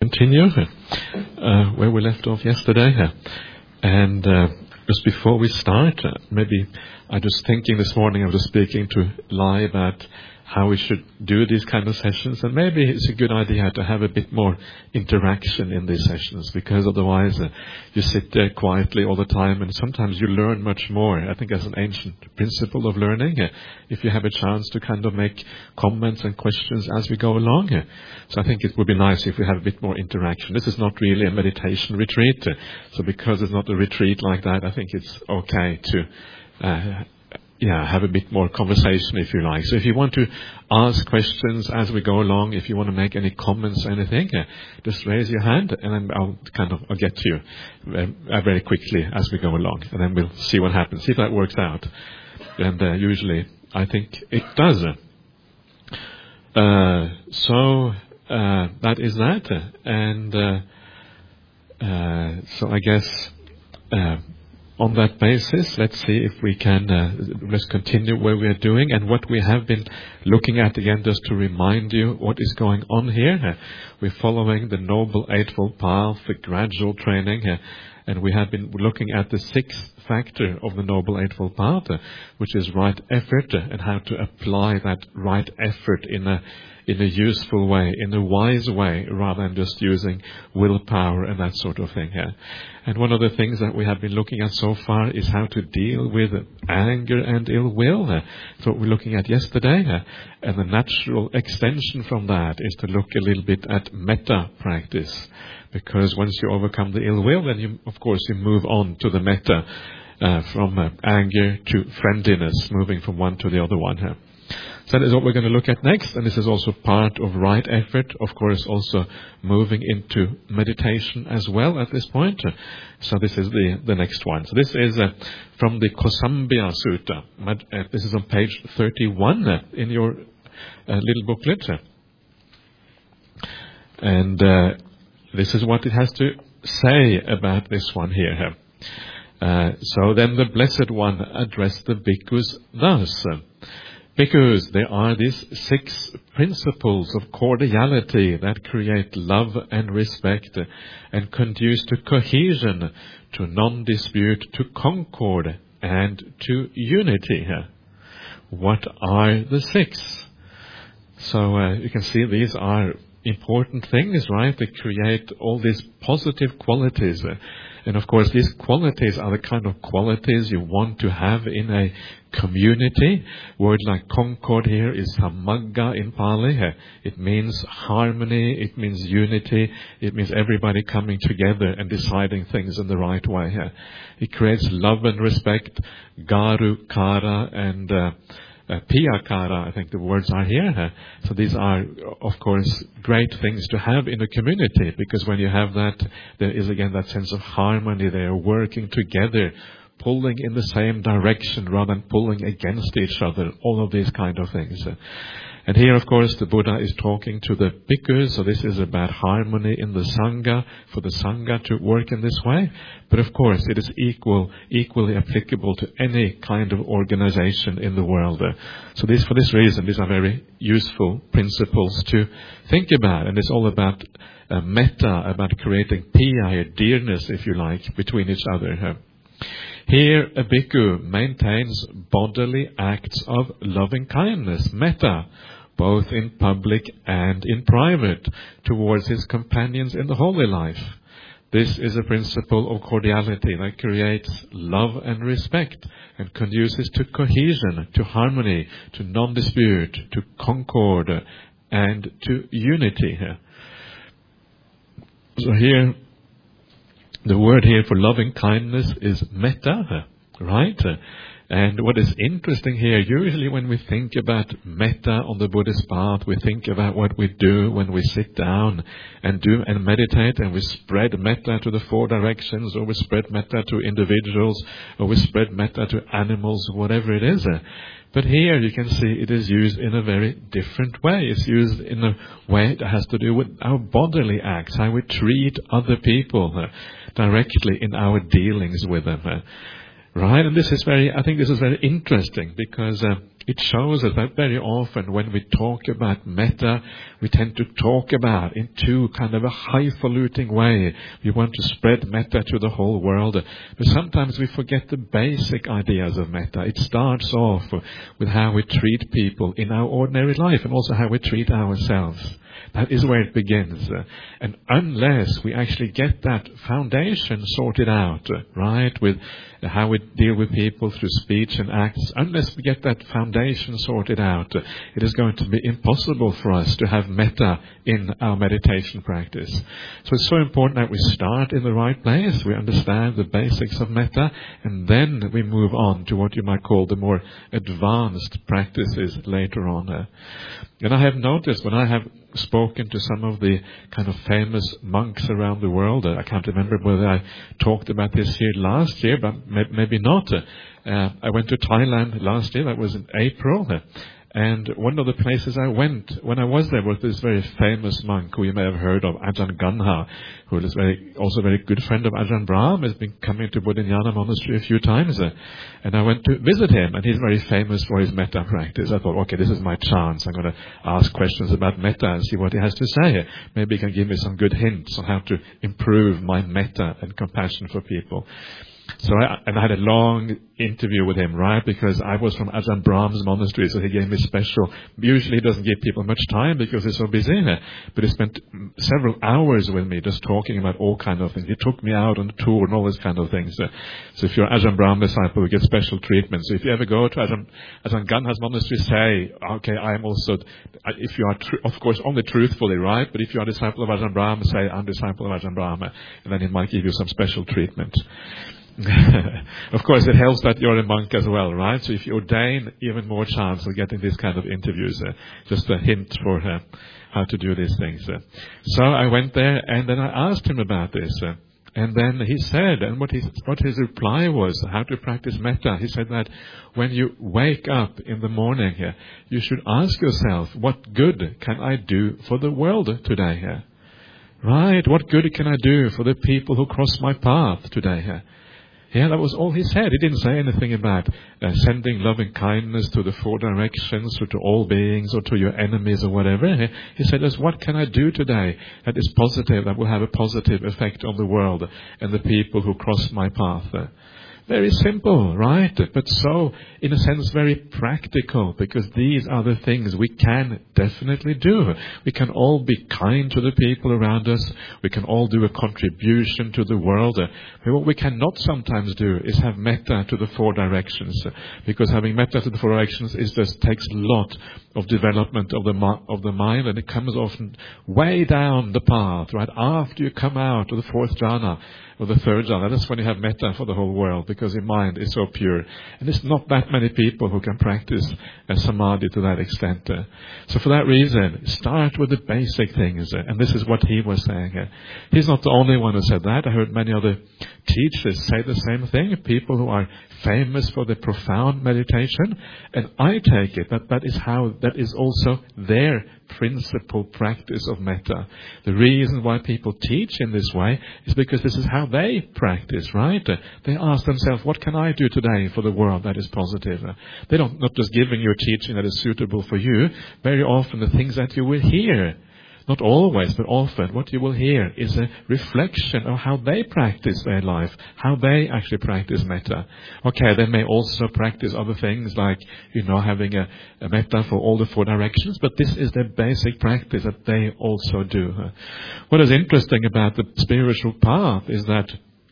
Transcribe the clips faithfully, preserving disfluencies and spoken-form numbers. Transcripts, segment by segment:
continue uh, where we left off yesterday. And uh, just before we start, uh, maybe I was thinking this morning, I was speaking to Lai about how we should do these kind of sessions, and maybe it's a good idea to have a bit more interaction in these sessions, because otherwise uh, you sit there quietly all the time, and sometimes you learn much more. I think as an ancient principle of learning, uh, if you have a chance to kind of make comments and questions as we go along. Uh, so I think it would be nice if we have a bit more interaction. This is not really a meditation retreat, uh, so because it's not a retreat like that, I think it's okay to uh, Yeah, have a bit more conversation if you like. So if you want to ask questions as we go along, if you want to make any comments or anything, uh, just raise your hand and then I'll kind of I'll get to you uh, very quickly as we go along. And then we'll see what happens, see if that works out. And uh, usually I think it does. Uh, so uh, that is that. And uh, uh, so I guess... Uh, On that basis, let's see if we can, uh, let's continue where we are doing and what we have been looking at again, just to remind you what is going on here. Uh, we're following the Noble Eightfold Path, the gradual training, uh, and we have been looking at the sixth factor of the Noble Eightfold Path, uh, which is right effort, uh, and how to apply that right effort in a in a useful way, in a wise way, rather than just using willpower and that sort of thing. Yeah. And one of the things that we have been looking at so far is how to deal with anger and ill will. Uh, That's what we're looking at yesterday. Uh, and the natural extension from that is to look a little bit at metta practice. Because once you overcome the ill will, then you, of course, you move on to the metta, uh, from uh, anger to friendliness, moving from one to the other one. Uh. So that is what we're going to look at next, and this is also part of right effort, of course, also moving into meditation as well at this point. So this is the, the next one. So this is uh, from the Kosambhya Sutta. Uh, this is on page thirty-one uh, in your uh, little booklet. And uh, this is what it has to say about this one here. Uh, so then the Blessed One addressed the bhikkhus thus. Because there are these six principles of cordiality that create love and respect and conduce to cohesion, to non-dispute, to concord, and to unity. What are the six? So uh, you can see these are important things, right? They create all these positive qualities. And of course, these qualities are the kind of qualities you want to have in a community. Word like concord here is samagga in Pali. It means harmony, it means unity, it means everybody coming together and deciding things in the right way. It creates love and respect, garu, kara, and uh, Uh, piyakara, I think the words are here. Uh, so these are, of course, great things to have in a community, because when you have that, there is again that sense of harmony. They are working together, pulling in the same direction rather than pulling against each other, all of these kind of things. Uh, And here, of course, the Buddha is talking to the bhikkhus, so this is about harmony in the Sangha, for the Sangha to work in this way. But of course, it is equal, equally applicable to any kind of organization in the world. So this, for this reason, these are very useful principles to think about. And it's all about uh, metta, about creating piya, dearness, if you like, between each other. Here, a bhikkhu maintains bodily acts of loving kindness, metta, both in public and in private, towards his companions in the holy life. This is a principle of cordiality that creates love and respect and conduces to cohesion, to harmony, to non-dispute, to concord, and to unity. So here, the word here for loving kindness is metta, right? And what is interesting here, usually when we think about metta on the Buddhist path, we think about what we do when we sit down and do and meditate, and we spread metta to the four directions, or we spread metta to individuals, or we spread metta to animals, whatever it is. But here you can see it is used in a very different way. It's used in a way that has to do with our bodily acts, how we treat other people uh, directly in our dealings with them. Uh, right? And this is very, I think this is very interesting, because uh, it shows us that very often when we talk about metta, we tend to talk about in too kind of a highfalutin way. We want to spread metta to the whole world. But sometimes we forget the basic ideas of metta. It starts off with how we treat people in our ordinary life and also how we treat ourselves. That is where it begins. And unless we actually get that foundation sorted out, right, with how we deal with people through speech and acts, unless we get that foundation sorted out, it is going to be impossible for us to have metta in our meditation practice. So it's so important that we start in the right place, we understand the basics of metta, and then we move on to what you might call the more advanced practices later on. And I have noticed when I have spoken to some of the kind of famous monks around the world, I can't remember whether I talked about this here last year, but maybe not. Uh, I went to Thailand last year, that was in April, and one of the places I went when I was there was this very famous monk who you may have heard of, Ajahn Ganha, who is very, also a very good friend of Ajahn Brahm, has been coming to Bodhinyana Monastery a few times. Uh, and I went to visit him, and he's very famous for his metta practice. I thought, okay, this is my chance. I'm going to ask questions about metta and see what he has to say. Maybe he can give me some good hints on how to improve my metta and compassion for people. So I, and I had a long interview with him, right? Because I was from Ajahn Brahm's monastery, so he gave me special. Usually he doesn't give people much time because he's so busy, but he spent several hours with me just talking about all kind of things. He took me out on a tour and all these kind of things. So if you're an Ajahn Brahm disciple, you get special treatment. So if you ever go to Ajahn, Ajahn Ganha's monastery, say, okay, I am also, if you are, tr- of course, only truthfully, right? But if you are a disciple of Ajahn Brahm, say, I'm a disciple of Ajahn Brahm, and then he might give you some special treatment. Of course, it helps that you're a monk as well, right? So if you ordain, even more chance of getting these kind of interviews. Uh, just a hint for uh, how to do these things. Uh, so I went there, and then I asked him about this. Uh, and then he said, and what his, what his reply was, how to practice metta. He said that when you wake up in the morning here, uh, you should ask yourself, what good can I do for the world today here? Uh? Right? What good can I do for the people who cross my path today here? Uh? Yeah, that was all he said. He didn't say anything about uh, sending loving kindness to the four directions or to all beings or to your enemies or whatever. He, he said, just what can I do today that is positive, that will have a positive effect on the world and the people who cross my path? Uh, Very simple, right? But so, in a sense, very practical, because these are the things we can definitely do. We can all be kind to the people around us. We can all do a contribution to the world. But what we cannot sometimes do is have metta to the four directions, because having metta to the four directions is just takes a lot of development of the of the mind, and it comes often way down the path, right after you come out of the fourth jhana or the third jhana. That's when you have metta for the whole world, because your mind is so pure. And there's not that many people who can practice uh, samadhi to that extent. Uh. So for that reason, start with the basic things. Uh, and this is what he was saying. Uh. He's not the only one who said that. I heard many other teachers say the same thing. People who are famous for their profound meditation. And I take it that that is how, that is also their principal practice of metta. The reason why people teach in this way is because this is how they practice, right? They ask themselves, what can I do today for the world that is positive? They don't not just giving you a teaching that is suitable for you. Very often the things that you will hear, not always, but often, what you will hear is a reflection of how they practice their life, how they actually practice metta. Okay, they may also practice other things like, you know, having a, a metta for all the four directions, but this is their basic practice that they also do. What is interesting about the spiritual path is that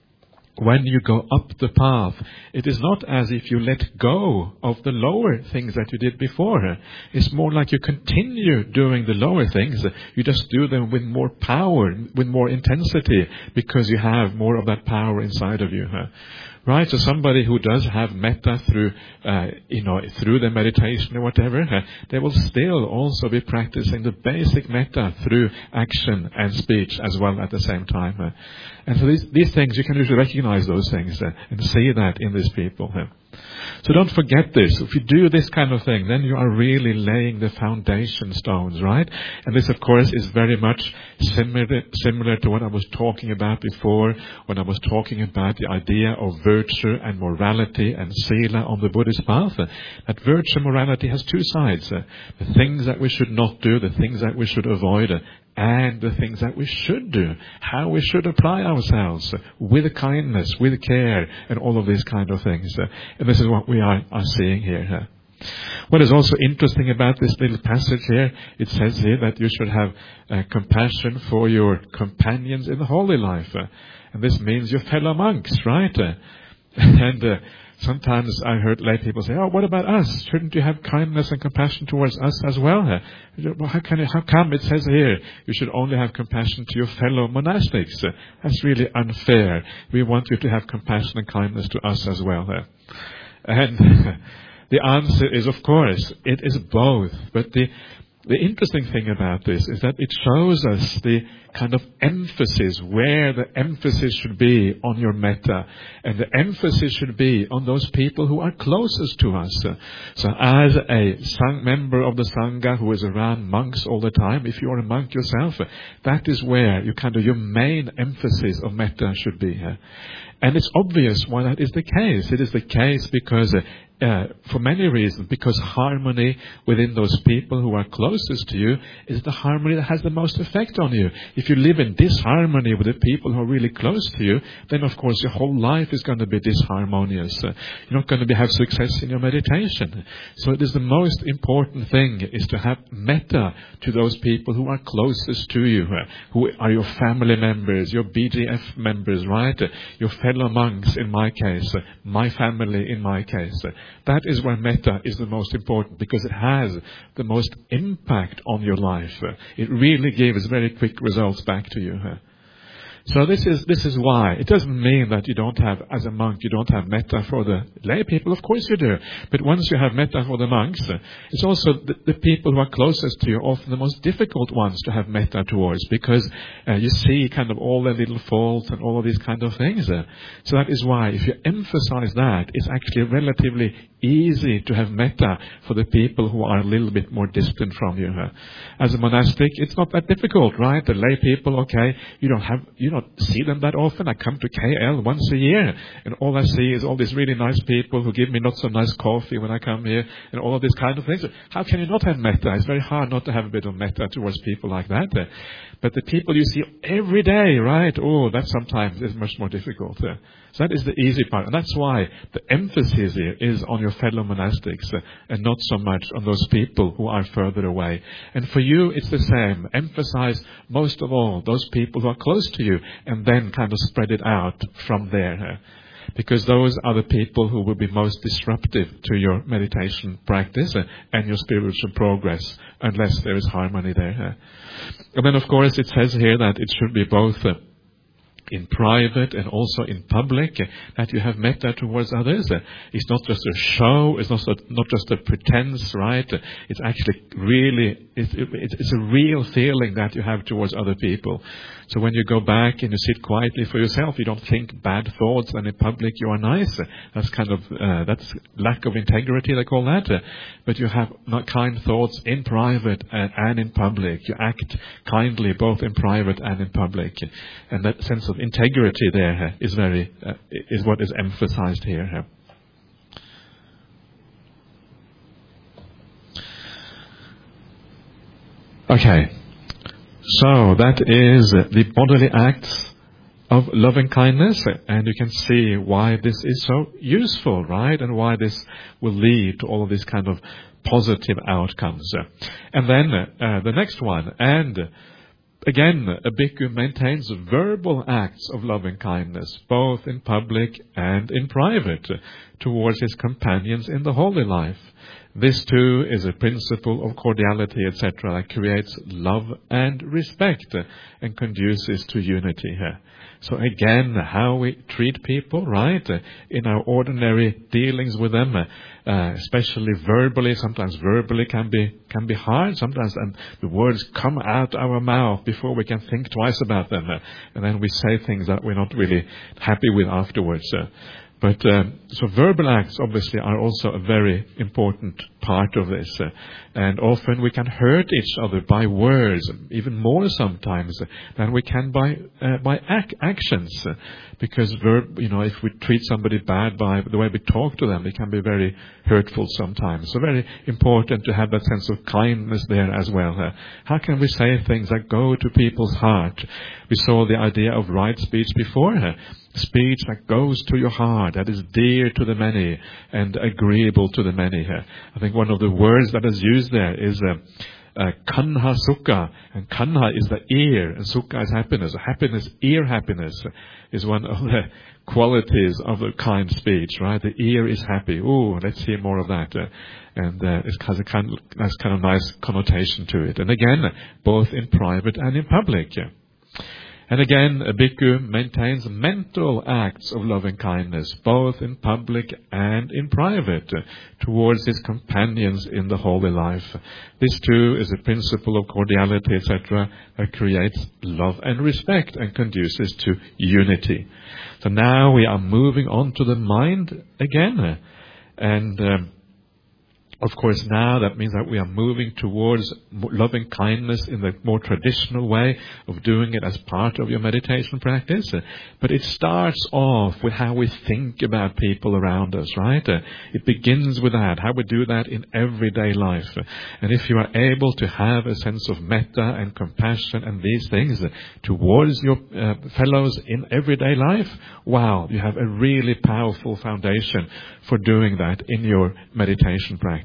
when you go up the path, it is not as if you let go of the lower things that you did before. It's more like you continue doing the lower things. You just do them with more power, with more intensity, because you have more of that power inside of you. Right? So somebody who does have metta through, uh, you know, through their meditation or whatever, uh, they will still also be practicing the basic metta through action and speech as well at the same time. Uh, and so these, these things, you can usually recognize those things uh, and see that in these people. Uh. So don't forget this. If you do this kind of thing, then you are really laying the foundation stones, right? And this, of course, is very much similar, similar to what I was talking about before, when I was talking about the idea of virtue and morality and sila on the Buddhist path. That virtue and morality has two sides. The things that we should not do, the things that we should avoid, and the things that we should do, how we should apply ourselves with kindness, with care, and all of these kind of things. And this is what we are, are seeing here. What is also interesting about this little passage here, it says here that you should have uh, compassion for your companions in the holy life. Uh, and this means your fellow monks, right? Uh, and uh, sometimes I heard lay people say, oh, what about us? Shouldn't you have kindness and compassion towards us as well? Well, how, can you, how come it says here you should only have compassion to your fellow monastics? That's really unfair. We want you to have compassion and kindness to us as well. And the answer is, of course, it is both. But the The interesting thing about this is that it shows us the kind of emphasis, where the emphasis should be on your metta. And the emphasis should be on those people who are closest to us. So as a sang- member of the Sangha who is around monks all the time, if you're a monk yourself, that is where you kind of your main emphasis of metta should be. And it's obvious why that is the case. It is the case because Uh, for many reasons, because harmony within those people who are closest to you is the harmony that has the most effect on you. If you live in disharmony with the people who are really close to you, then of course your whole life is going to be disharmonious. Uh, you're not going to be, have success in your meditation. So it is the most important thing is to have metta to those people who are closest to you, uh, who are your family members, your B G F members, right? Uh, your fellow monks in my case, uh, my family in my case. Uh, That is where metta is the most important, because it has the most impact on your life. It really gives very quick results back to you. So this is this is why. It doesn't mean that you don't have, as a monk, you don't have metta for the lay people. Of course you do. But once you have metta for the monks, it's also the, the people who are closest to you are often the most difficult ones to have metta towards, because uh, you see kind of all their little faults and all of these kind of things. So that is why, if you emphasize that, it's actually relatively easy to have metta for the people who are a little bit more distant from you. As a monastic, it's not that difficult, right? The lay people, okay, you don't have, you don't see them that often. I come to K L once a year, and all I see is all these really nice people who give me not so nice coffee when I come here, and all of these kind of things. How can you not have metta? It's very hard not to have a bit of metta towards people like that. But the people you see every day, right? Oh, that sometimes is much more difficult. So that is the easy part. And that's why the emphasis here is on your fellow monastics uh, and not so much on those people who are further away. And for you, it's the same. Emphasize most of all those people who are close to you, and then kind of spread it out from there. Uh, because those are the people who will be most disruptive to your meditation practice uh, and your spiritual progress, unless there is harmony there. Uh. And then, of course, it says here that it should be both Uh, in private and also in public, uh, that you have metta towards others. Uh, it's not just a show, it's not, not just a pretense, right? Uh, it's actually really, it's, it, it's a real feeling that you have towards other people. So when you go back and you sit quietly for yourself, you don't think bad thoughts, and in public you are nice. Uh, that's kind of, uh, that's lack of integrity, they call that. Uh, but you have not kind thoughts in private and, and in public. You act kindly both in private and in public. And that sense of integrity there is very uh, is what is emphasized here. Okay, so that is the bodily acts of loving kindness, and you can see why this is so useful, right? And why this will lead to all of these kind of positive outcomes. And then uh, the next one, and again, a bhikkhu maintains verbal acts of loving kindness, both in public and in private, towards his companions in the holy life. This too is a principle of cordiality, et cetera, that creates love and respect and conduces to unity here. So again, how we treat people, right, in our ordinary dealings with them, uh, especially verbally. Sometimes verbally can be can be hard. Sometimes and the words come out our mouth before we can think twice about them, uh, and then we say things that we're not really happy with afterwards. Uh, But um, so verbal acts obviously are also a very important part of this. Uh, and often we can hurt each other by words, even more sometimes than we can by uh, by ac- actions. Uh, because verb, you know, if we treat somebody bad by the way we talk to them, it can be very hurtful sometimes. So very important to have that sense of kindness there as well. Uh, how can we say things that go to people's heart? We saw the idea of right speech before. Uh, Speech that goes to your heart, that is dear to the many and agreeable to the many. I think one of the words that is used there is uh, uh, kanha sukha. And kanha is the ear, and sukha is happiness. Happiness, ear happiness, is one of the qualities of a kind speech, right? The ear is happy. Ooh, let's hear more of that. Uh, and uh, it has a kind, nice, kind of nice connotation to it. And again, both in private and in public. Yeah. And again, a bhikkhu maintains mental acts of loving kindness, both in public and in private, uh, towards his companions in the holy life. This too is a principle of cordiality, et cetera, that creates love and respect and conduces to unity. So now we are moving on to the mind again. Uh, and um, Of course, now that means that we are moving towards loving kindness in the more traditional way of doing it as part of your meditation practice. But it starts off with how we think about people around us, right? It begins with that, how we do that in everyday life. And if you are able to have a sense of metta and compassion and these things towards your uh, fellows in everyday life, wow, you have a really powerful foundation for doing that in your meditation practice.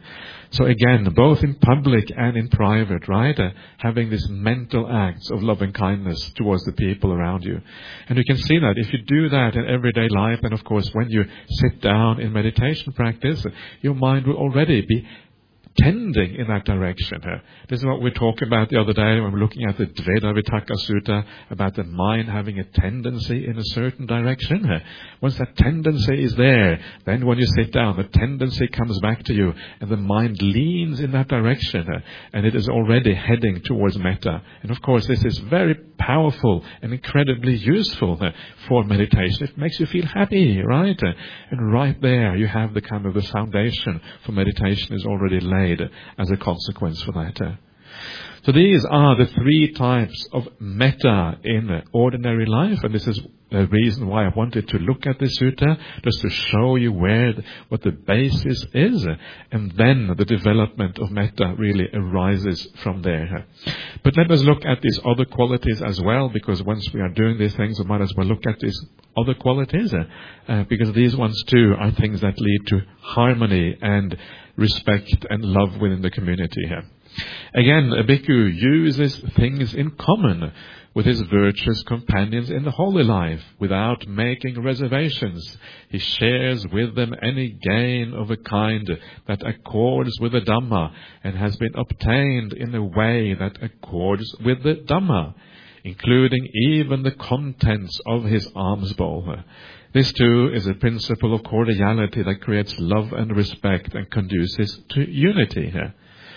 So again, both in public and in private, right? Uh, having these mental acts of loving kindness towards the people around you. And you can see that if you do that in everyday life, and of course when you sit down in meditation practice, your mind will already be tending in that direction. Uh, this is what we talked about the other day when we were looking at the Dveda Vitakka Sutta, about the mind having a tendency in a certain direction. Uh, once that tendency is there, then when you sit down, the tendency comes back to you and the mind leans in that direction, uh, and it is already heading towards metta. And of course, this is very powerful and incredibly useful uh, for meditation. It makes you feel happy, right? Uh, and right there, you have the kind of the foundation for meditation is already laid as a consequence for that. So these are the three types of metta in ordinary life, and this is the reason why I wanted to look at this sutta, just to show you where the, what the basis is, and then the development of metta really arises from there. But let us look at these other qualities as well, because once we are doing these things, we might as well look at these other qualities, uh, because these ones too are things that lead to harmony and respect and love within the community here. Again, a bhikkhu uses things in common with his virtuous companions in the holy life without making reservations. He shares with them any gain of a kind that accords with the Dhamma and has been obtained in a way that accords with the Dhamma, including even the contents of his alms bowl. This too is a principle of cordiality that creates love and respect and conduces to unity here.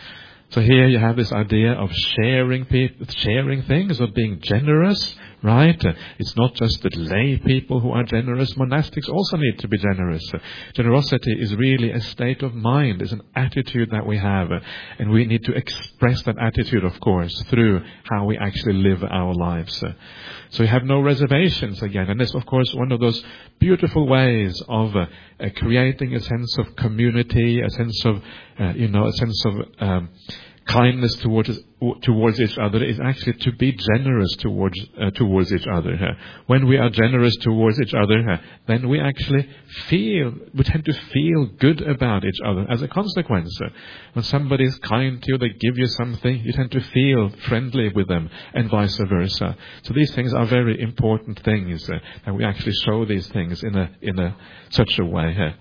So here you have this idea of sharing people, sharing things, of being generous, right? It's not just the lay people who are generous. Monastics also need to be generous. Generosity is really a state of mind, is an attitude that we have. And we need to express that attitude, of course, through how we actually live our lives. So you have no reservations again. And that's, of course, one of those beautiful ways of uh, uh, creating a sense of community, a sense of, uh, you know, a sense of um, kindness towards towards each other is actually to be generous towards uh, towards each other. Uh, when we are generous towards each other, uh, then we actually feel, we tend to feel good about each other as a consequence. Uh, when somebody is kind to you, they give you something, you tend to feel friendly with them, and vice versa. So these things are very important things, uh, and we actually show these things in a in a such a way. Uh,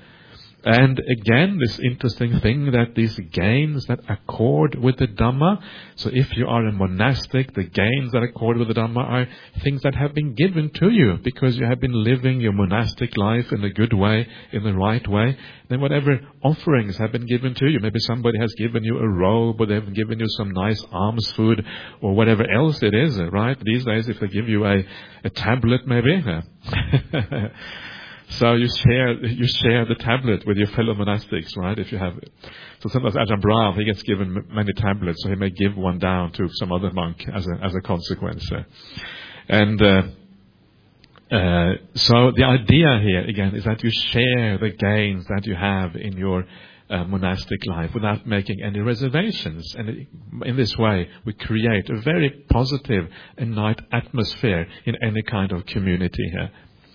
And again, this interesting thing that these gains that accord with the Dhamma, so if you are a monastic, the gains that accord with the Dhamma are things that have been given to you because you have been living your monastic life in a good way, in the right way. Then whatever offerings have been given to you, maybe somebody has given you a robe, or they've given you some nice alms food, or whatever else it is, right? These days, if they give you a, a tablet, maybe. So you share you share the tablet with your fellow monastics, right? If you have it. So sometimes Ajahn Brahm, he gets given m- many tablets, so he may give one down to some other monk as a as a consequence. Uh, and uh, uh, so the idea here again is that you share the gains that you have in your uh, monastic life without making any reservations. And in this way, we create a very positive and nice atmosphere in any kind of community here.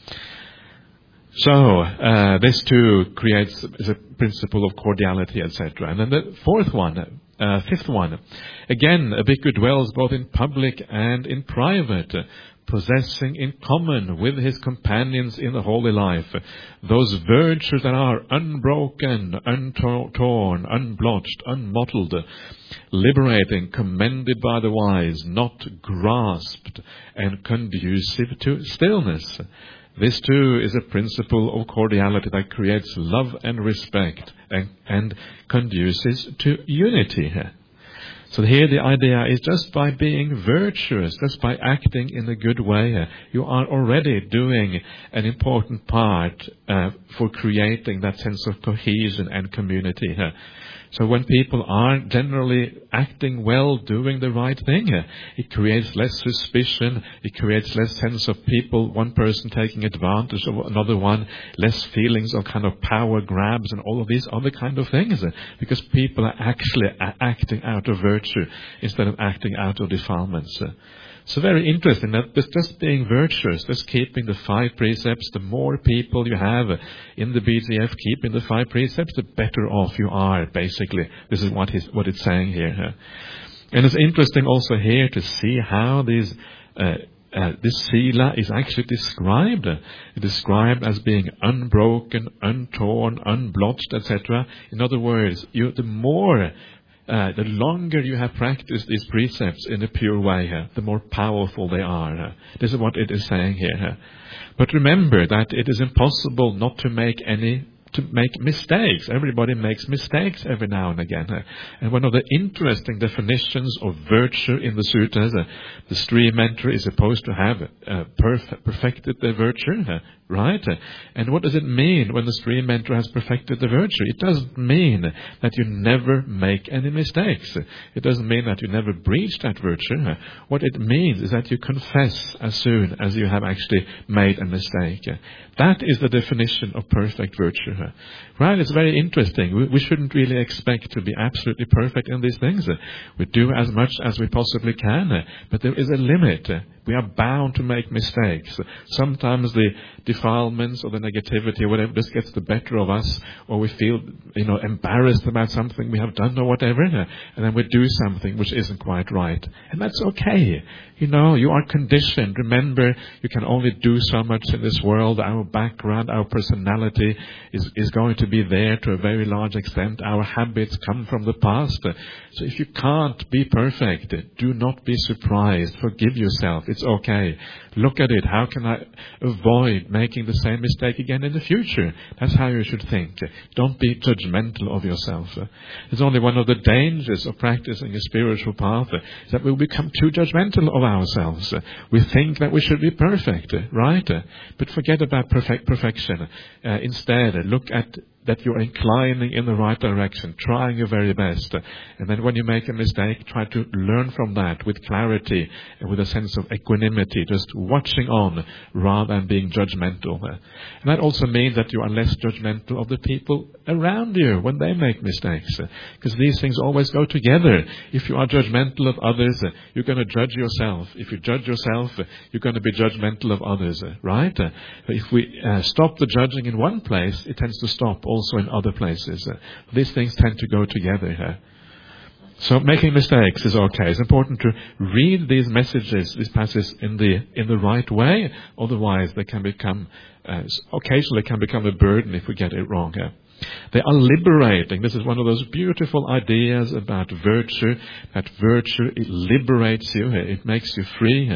So uh, this too creates the principle of cordiality, et cetera. And then the fourth one, uh, fifth one, again, a bhikkhu dwells both in public and in private, possessing in common with his companions in the holy life those virtues that are unbroken, untorn, unblotched, unmottled, liberating, commended by the wise, not grasped, and conducive to stillness. This too is a principle of cordiality that creates love and respect and, and conduces to unity. So here the idea is just by being virtuous, just by acting in a good way, you are already doing an important part uh, for creating that sense of cohesion and community. So when people are generally acting well, doing the right thing, it creates less suspicion, it creates less sense of people, one person taking advantage of another one, less feelings of kind of power grabs and all of these other kind of things, because people are actually acting out of virtue instead of acting out of defilements. So very interesting that just being virtuous, just keeping the five precepts, the more people you have in the B G F keeping the five precepts, the better off you are, basically. This is what, he's, what it's saying here. And it's interesting also here to see how these, uh, uh, this sila is actually described. It's described as being unbroken, untorn, unblotched, et cetera. In other words, you, the more Uh, the longer you have practiced these precepts in a pure way, uh, the more powerful they are. Uh. This is what it is saying here. Uh. But remember that it is impossible not to make any to make mistakes. Everybody makes mistakes every now and again. Uh. And one of the interesting definitions of virtue in the sutras, uh, the stream mentor is supposed to have uh, perf- perfected their virtue, uh, right? Uh, and what does it mean when the stream mentor has perfected the virtue? It doesn't mean that you never make any mistakes. It doesn't mean that you never breach that virtue. Uh, what it means is that you confess as soon as you have actually made a mistake. Uh, that is the definition of perfect virtue. Right? It's very interesting. We, we shouldn't really expect to be absolutely perfect in these things. We do as much as we possibly can, but there is a limit. We are bound to make mistakes. Sometimes the defilements or the negativity or whatever just gets the better of us, or we feel, you know, embarrassed about something we have done or whatever, and then we do something which isn't quite right. And that's okay. You know, you are conditioned. Remember, you can only do so much in this world. Our background, our personality is, is going to be there to a very large extent. Our habits come from the past. So if you can't be perfect, do not be surprised. Forgive yourself. It's okay. Look at it. How can I avoid making the same mistake again in the future? That's how you should think. Don't be judgmental of yourself. It's only one of the dangers of practicing a spiritual path is that we will become too judgmental of ourselves. We think that we should be perfect, right? But forget about perfect perfection. Uh, instead, look at that you're inclining in the right direction, trying your very best. And then when you make a mistake, try to learn from that with clarity and with a sense of equanimity, just watching on rather than being judgmental. And that also means that you are less judgmental of the people around you when they make mistakes. Because these things always go together. If you are judgmental of others, you're going to judge yourself. If you judge yourself, you're going to be judgmental of others, right? If we uh, stop the judging in one place, it tends to stop also in other places. Uh, these things tend to go together. Uh. So making mistakes is okay. It's important to read these messages, these passages in the in the right way. Otherwise, they can become uh, occasionally can become a burden if we get it wrong. Uh. They are liberating. This is one of those beautiful ideas about virtue, that virtue, it liberates you, it makes you free.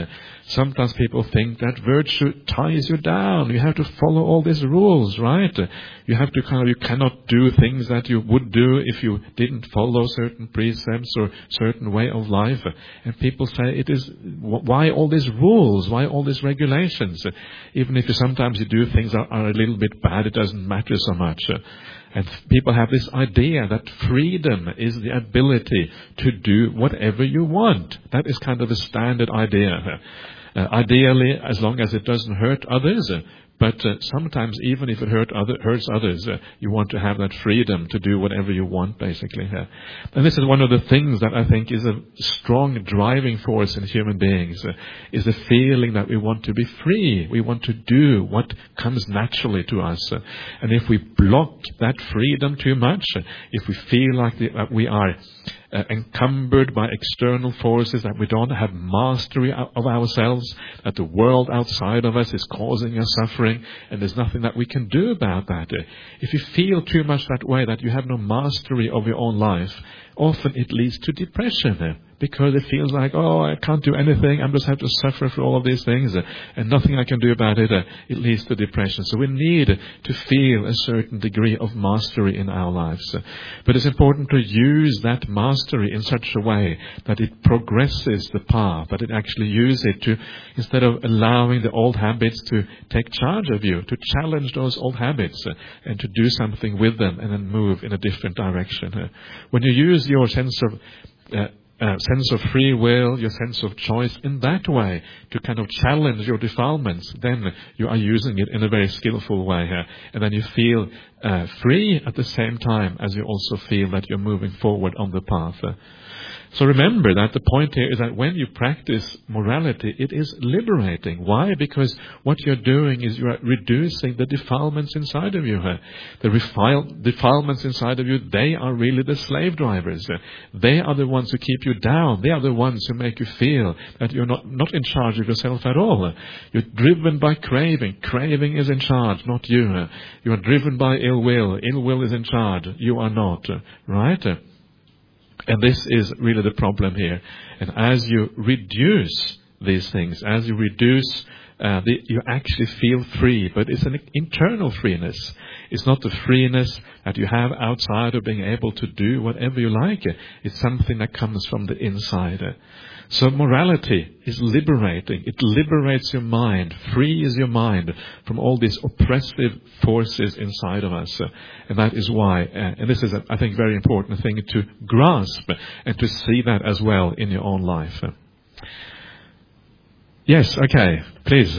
sometimes people think that virtue ties you down. You have to follow all these rules, right? You have to kind of, you cannot do things that you would do if you didn't follow certain precepts or certain way of life. And people say, it is, why all these rules? Why all these regulations? Even if you sometimes you do things that are a little bit bad, it doesn't matter so much. And people have this idea that freedom is the ability to do whatever you want. That is kind of a standard idea. Uh, ideally, as long as it doesn't hurt others. Uh, but uh, sometimes, even if it hurt other, hurts others, uh, you want to have that freedom to do whatever you want, basically. Uh, and this is one of the things that I think is a strong driving force in human beings, uh, is the feeling that we want to be free. We want to do what comes naturally to us. Uh, and if we block that freedom too much, uh, if we feel like the, uh, we are Uh, encumbered by external forces, that we don't have mastery of ourselves, that the world outside of us is causing us suffering, and there's nothing that we can do about that. Uh, if you feel too much that way, that you have no mastery of your own life, often it leads to depression. Uh, because it feels like, oh, I can't do anything, I just have to suffer for all of these things, uh, and nothing I can do about it. Uh, it leads to depression. So we need to feel a certain degree of mastery in our lives. Uh, but it's important to use that mastery in such a way that it progresses the path, that it actually uses it to, instead of allowing the old habits to take charge of you, to challenge those old habits uh, and to do something with them and then move in a different direction. Uh, when you use your sense of uh, Uh, sense of free will, your sense of choice in that way to kind of challenge your defilements, then you are using it in a very skillful way here. And then you feel uh, free at the same time as you also feel that you're moving forward on the path. Uh, So remember that the point here is that when you practice morality, it is liberating. Why? Because what you're doing is you are reducing the defilements inside of you. The refile, defilements inside of you, they are really the slave drivers. They are the ones who keep you down. They are the ones who make you feel that you're not, not in charge of yourself at all. You're driven by craving. Craving is in charge, not you. You are driven by ill will. Ill will is in charge. You are not. Right? And this is really the problem here. And as you reduce these things, as you reduce, uh, the, you actually feel free. But it's an internal freeness. It's not the freeness that you have outside of being able to do whatever you like. It's something that comes from the inside. So morality is liberating. It liberates your mind, frees your mind from all these oppressive forces inside of us. And that is why, uh, and this is, a, I think, very important thing to grasp and to see that as well in your own life. Yes, okay, please.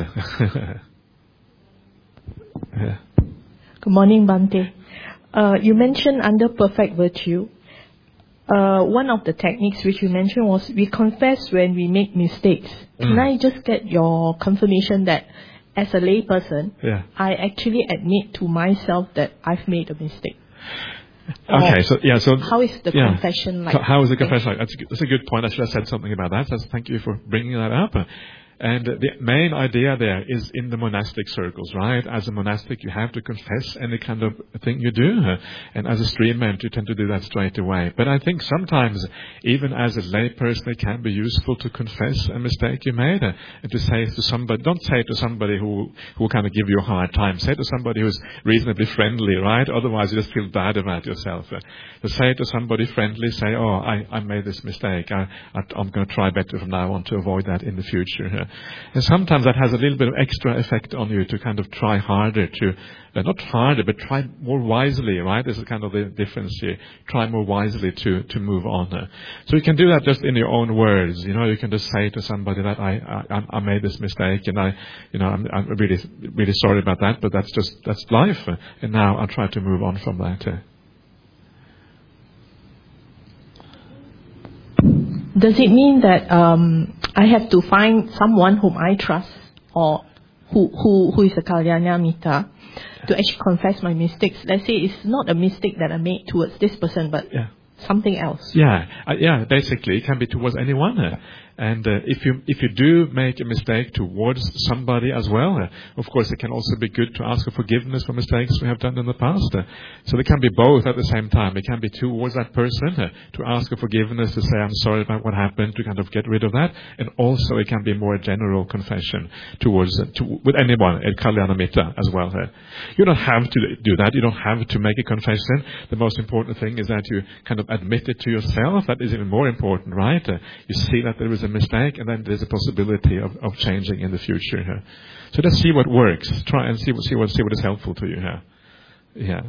Yeah. Good morning, Bhante. Uh, you mentioned under perfect virtue. Uh, one of the techniques which you mentioned was we confess when we make mistakes. Mm. Can I just get your confirmation that as a layperson, yeah. I actually admit to myself that I've made a mistake? Okay, so yeah, so how is the yeah. confession like? How is the confession like? That's a, that's a good point. I should have said something about that. So thank you for bringing that up. And the main idea there is in the monastic circles, right? As a monastic, you have to confess any kind of thing you do. And as a streamman, you tend to do that straight away. But I think sometimes, even as a layperson, it can be useful to confess a mistake you made. And to say to somebody, don't say to somebody who, who will kind of give you a hard time. Say to somebody who's reasonably friendly, right? Otherwise, you just feel bad about yourself. To say to somebody friendly, say, oh, I, I made this mistake. I, I, I'm going to try better from now on to avoid that in the future. And sometimes that has a little bit of extra effect on you to kind of try harder to, uh, not harder, but try more wisely, right? This is kind of the difference here. Try more wisely to, to move on. Uh, so you can do that just in your own words. You know, you can just say to somebody that I, I, I made this mistake and I, you know, I'm, I'm really, really sorry about that, but that's just, that's life. Uh, and now I'll try to move on from that. Uh. Does it mean that um, I have to find someone whom I trust or who who, who is a Kalyana Mitta to actually confess my mistakes? Let's say it's not a mistake that I made towards this person, but yeah. something else. Yeah, uh, yeah. Basically, it can be towards anyone. Uh, And uh, if you if you do make a mistake towards somebody as well, uh, of course, it can also be good to ask for forgiveness for mistakes we have done in the past. Uh, so they can be both at the same time. It can be towards that person uh, to ask for forgiveness, to say I'm sorry about what happened, to kind of get rid of that, and also it can be more a general confession towards uh, to, with anyone at Kalyanamitta as well. Uh, you don't have to do that. You don't have to make a confession. The most important thing is that you kind of admit it to yourself. That is even more important, right? Uh, you see that there is a mistake, and then there's a possibility of, of changing in the future. Uh. So let's see what works. Try and see what see what see what is helpful to you here. Uh. Yeah.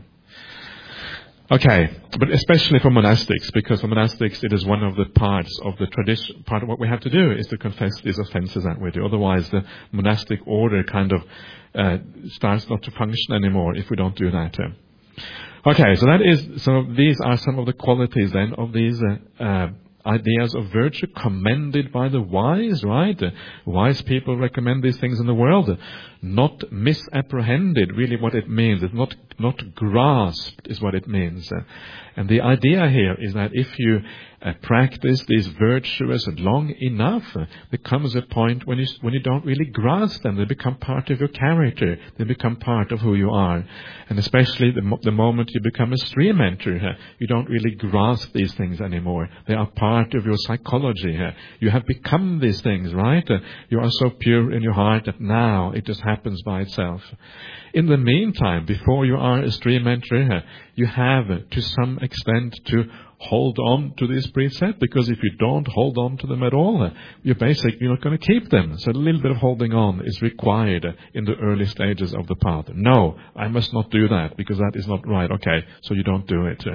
Okay, but especially for monastics, because for monastics it is one of the parts of the tradition. Part of what we have to do is to confess these offenses that we do. Otherwise, the monastic order kind of uh, starts not to function anymore if we don't do that. Uh. Okay, so that is so. These are some of the qualities then of these uh, uh, ideas of virtue commended by the wise. Right, uh, wise people recommend these things in the world. Uh, not misapprehended, really, what it means. It's not not grasped is what it means. Uh, and the idea here is that if you uh, practice these virtues long enough, uh, there comes a point when you when you don't really grasp them. They become part of your character. They become part of who you are. And especially the, mo- the moment you become a stream enter, uh, you don't really grasp these things anymore. They are part of your psychology. Uh, you have become these things, right? Uh, you are so pure in your heart that now it just happens by itself. In the meantime, before you are a stream entry, you have to some extent to hold on to this precept, because if you don't hold on to them at all, you're basically not going to keep them. So a little bit of holding on is required in the early stages of the path. No, I must not do that because that is not right. Okay, so you don't do it.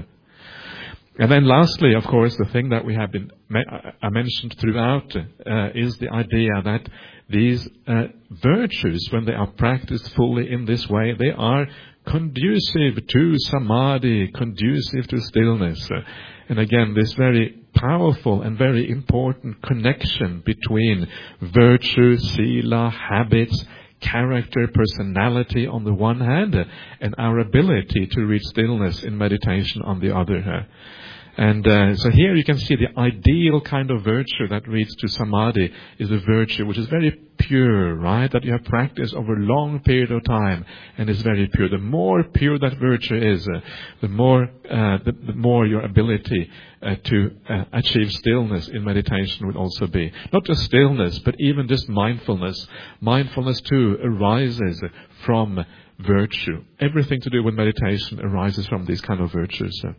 And then lastly, of course, the thing that we have been I mentioned throughout uh, is the idea that these uh, virtues, when they are practiced fully in this way, they are conducive to samadhi, conducive to stillness. Uh, and again, this very powerful and very important connection between virtue, sila, habits, character, personality on the one hand, uh, and our ability to reach stillness in meditation on the other. Uh, And uh, so here you can see the ideal kind of virtue that leads to samadhi is a virtue which is very pure, right? That you have practiced over a long period of time and is very pure. The more pure that virtue is, uh, the more uh, the, the more your ability uh, to uh, achieve stillness in meditation will also be. Not just stillness, but even just mindfulness. Mindfulness too arises from virtue. Everything to do with meditation arises from these kind of virtues. Uh.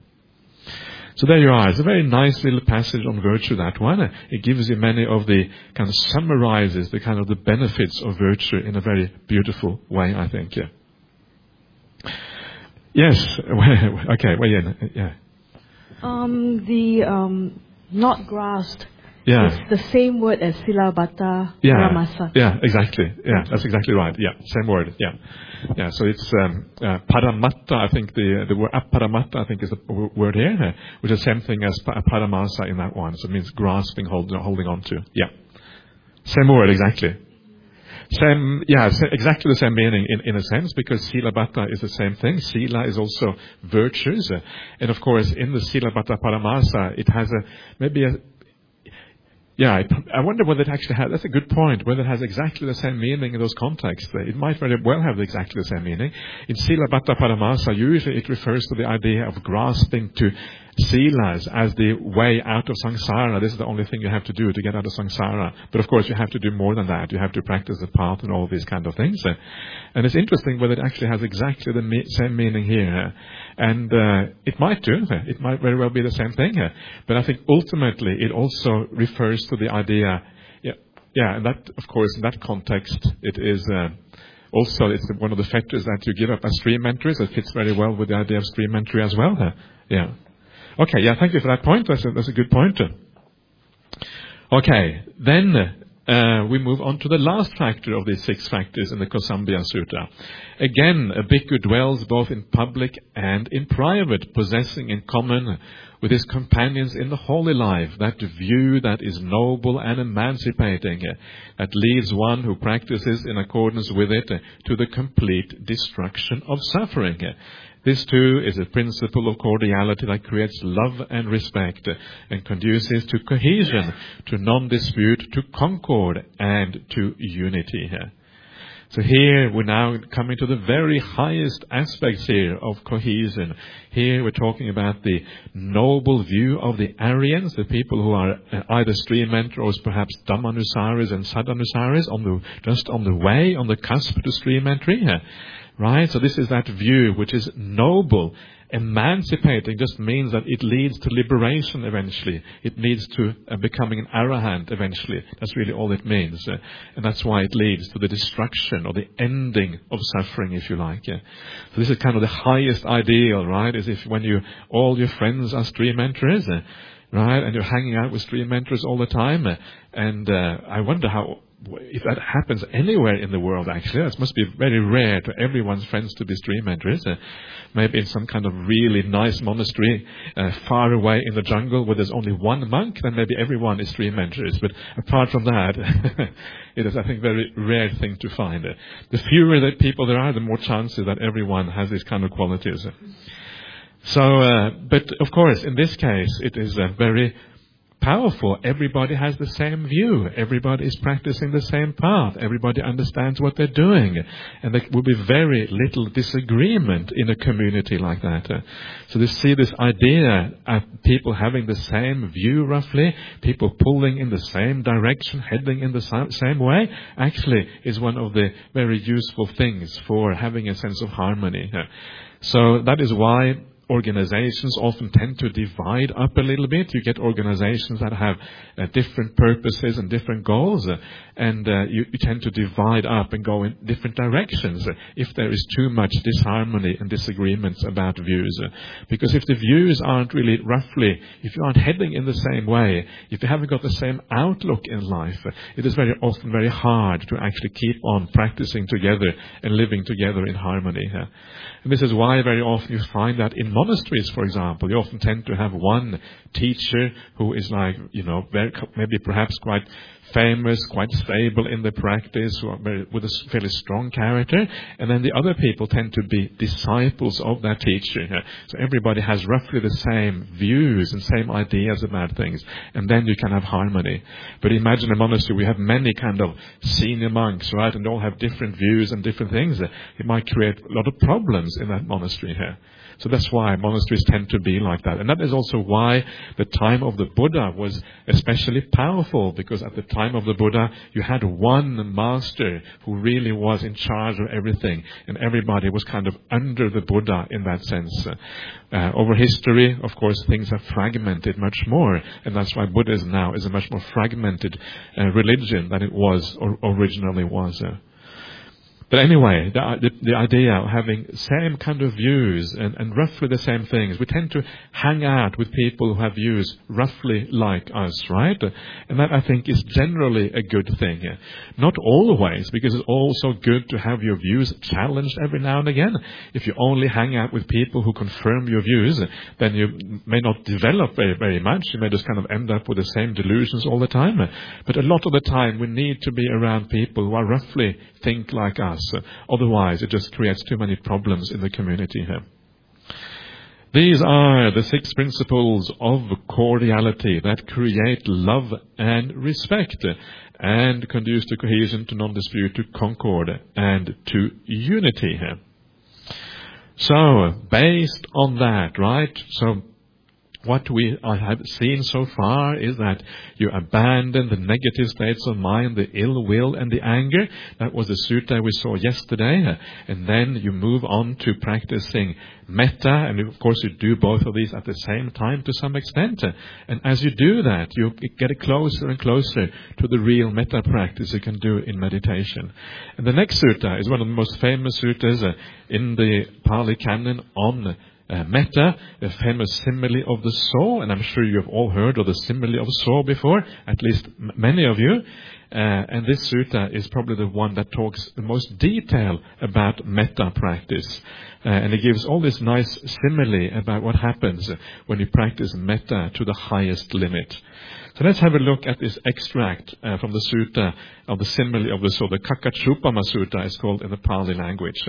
So there you are. It's a very nice little passage on virtue, that one. It gives you many of the, kind of summarizes the kind of the benefits of virtue in a very beautiful way, I think. Yeah. Yes. Okay. Well, yeah. yeah. Um, the um, not grasped. Yeah. It's the same word as Silabbata yeah. Paramasa. Yeah, exactly. Yeah, that's exactly right. Yeah, same word. Yeah. Yeah, so it's um, uh, paramatta, I think the the word aparamatta, I think is the w- word here, uh, which is the same thing as pa- paramasa in that one. So it means grasping, holding, holding on to. Yeah. Same word, exactly. Same, yeah, exactly the same meaning in, in a sense, because silabbata is the same thing. Sila is also virtues. Uh, and of course, in the silabbata paramasa, it has a, maybe a, Yeah, I, I wonder whether it actually has, that's a good point, whether it has exactly the same meaning in those contexts. It might very well have exactly the same meaning. In Silabbata Paramasa, usually it refers to the idea of grasping to silas as the way out of samsara. This is the only thing you have to do to get out of samsara. But of course, you have to do more than that. You have to practice the path and all these kind of things. And it's interesting whether it actually has exactly the me- same meaning here. And uh, it might do. It might very well be the same thing. But I think ultimately it also refers to the idea, yeah, yeah, and that, of course, in that context, it is uh, also it's one of the factors that you give up as stream entries. It fits very well with the idea of stream entry as well. Yeah. Okay, yeah, thank you for that point. That's a, that's a good point. Okay, then uh, we move on to the last factor of these six factors in the Kosambhya Sutta. Again, a bhikkhu dwells both in public and in private, possessing in common with his companions in the holy life, that view that is noble and emancipating, uh, that leads one who practices in accordance with it uh, to the complete destruction of suffering. Uh, This too is a principle of cordiality that creates love and respect uh, and conduces to cohesion, to non-dispute, to concord, and to unity. Uh. So here we're now coming to the very highest aspects here of cohesion. Here we're talking about the noble view of the Aryans, the people who are either stream enterers, perhaps Dhammanusaris and Sadhanusaris, on the, just on the way, on the cusp to stream entry. Right? So this is that view which is noble. Emancipating just means that it leads to liberation eventually. It leads to uh, becoming an arahant eventually. That's really all it means. Uh, and that's why it leads to the destruction or the ending of suffering, if you like. Yeah. So this is kind of the highest ideal, right? Is if when you, all your friends are stream enterers, uh, right? And you're hanging out with stream enterers all the time. Uh, and uh, I wonder how, if that happens anywhere in the world, actually. It must be very rare to everyone's friends to be stream enterers. Uh, maybe in some kind of really nice monastery uh, far away in the jungle where there's only one monk, then maybe everyone is stream enterers. But apart from that, it is, I think, a very rare thing to find. Uh, the fewer that people there are, the more chances that everyone has these kind of qualities. So, uh, but of course, in this case, it is uh, very powerful. Everybody has the same view. Everybody is practicing the same path. Everybody understands what they're doing. And there will be very little disagreement in a community like that. Uh, so to see this idea of people having the same view roughly, people pulling in the same direction, heading in the same way, actually is one of the very useful things for having a sense of harmony. Uh, so that is why organizations often tend to divide up a little bit. You get organizations that have uh, different purposes and different goals, uh, and uh, you, you tend to divide up and go in different directions uh, if there is too much disharmony and disagreements about views. Uh, because if the views aren't really roughly, if you aren't heading in the same way, if you haven't got the same outlook in life, uh, it is very often very hard to actually keep on practicing together and living together in harmony. Uh. And this is why very often you find that in monasteries, for example, you often tend to have one teacher who is like, you know, very, maybe perhaps quite famous, quite stable in the practice, who are very, with a fairly strong character, and then the other people tend to be disciples of that teacher. So everybody has roughly the same views and same ideas about things, and then you can have harmony. But imagine a monastery, we have many kind of senior monks, right, and they all have different views and different things. It might create a lot of problems in that monastery here. So that's why monasteries tend to be like that. And that is also why the time of the Buddha was especially powerful, because at the time of the Buddha, you had one master who really was in charge of everything, and everybody was kind of under the Buddha in that sense. Uh, over history, of course, things have fragmented much more, and that's why Buddhism now is a much more fragmented uh, religion than it was or originally was. Uh. But anyway, the, the, the idea of having same kind of views and, and roughly the same things. We tend to hang out with people who have views roughly like us, right? And that, I think, is generally a good thing. Not always, because it's also good to have your views challenged every now and again. If you only hang out with people who confirm your views, then you may not develop very, very much. You may just kind of end up with the same delusions all the time. But a lot of the time, we need to be around people who are roughly think like us. Otherwise, it just creates too many problems in the community here. These are the six principles of cordiality that create love and respect and conduce to cohesion, to non-dispute, to concord, and to unity here. So, based on that, right, so what we have seen so far is that you abandon the negative states of mind, the ill will and the anger. That was the sutta we saw yesterday. And then you move on to practicing metta. And of course you do both of these at the same time to some extent. And as you do that, you get closer and closer to the real metta practice you can do in meditation. And the next sutta is one of the most famous suttas in the Pali Canon on uh, metta, the famous simile of the saw, and I'm sure you've all heard of the simile of saw before, at least m- many of you. Uh, and this sutta is probably the one that talks the most detail about metta practice. Uh, and it gives all this nice simile about what happens when you practice metta to the highest limit. So let's have a look at this extract uh, from the sutta of the simile of the saw. The Kakachupama Sutta is called in the Pali language.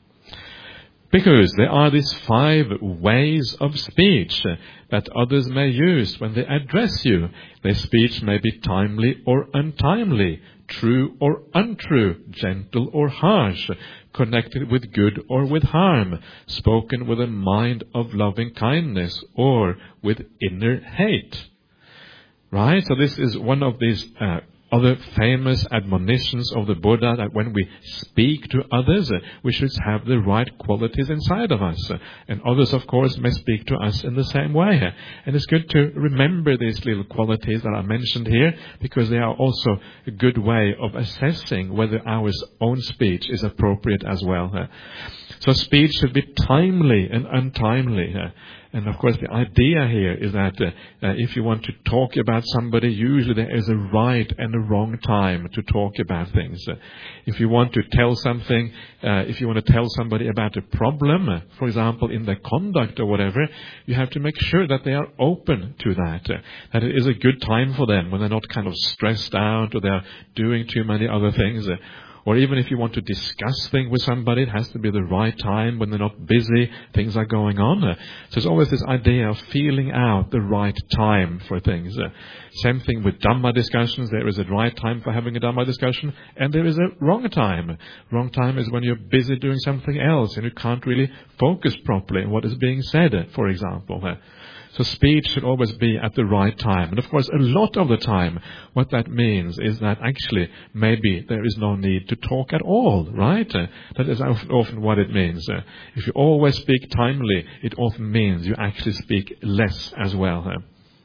Because there are these five ways of speech that others may use when they address you. Their speech may be timely or untimely, true or untrue, gentle or harsh, connected with good or with harm, spoken with a mind of loving kindness or with inner hate. Right? So this is one of these uh, other famous admonitions of the Buddha, that when we speak to others, uh, we should have the right qualities inside of us. Uh, and others, of course, may speak to us in the same way. Uh, and it's good to remember these little qualities that are mentioned here, because they are also a good way of assessing whether our own speech is appropriate as well. Uh, so speech should be timely and untimely. Uh, And of course, the idea here is that uh, uh, if you want to talk about somebody, usually there is a right and a wrong time to talk about things. Uh, if you want to tell something, uh, if you want to tell somebody about a problem, uh, for example, in their conduct or whatever, you have to make sure that they are open to that, uh, that it is a good time for them when they're not kind of stressed out or they're doing too many other things. Uh, Or even if you want to discuss things with somebody, it has to be the right time when they're not busy, things are going on. Uh, So there's always this idea of feeling out the right time for things. Uh, Same thing with Dhamma discussions. There is a right time for having a Dhamma discussion, and there is a wrong time. Wrong time is when you're busy doing something else and you can't really focus properly on what is being said, for example. Uh, So speech should always be at the right time. And of course, a lot of the time, what that means is that actually maybe there is no need to talk at all, right? Uh, that is often what it means. Uh, if you always speak timely, it often means you actually speak less as well. Uh.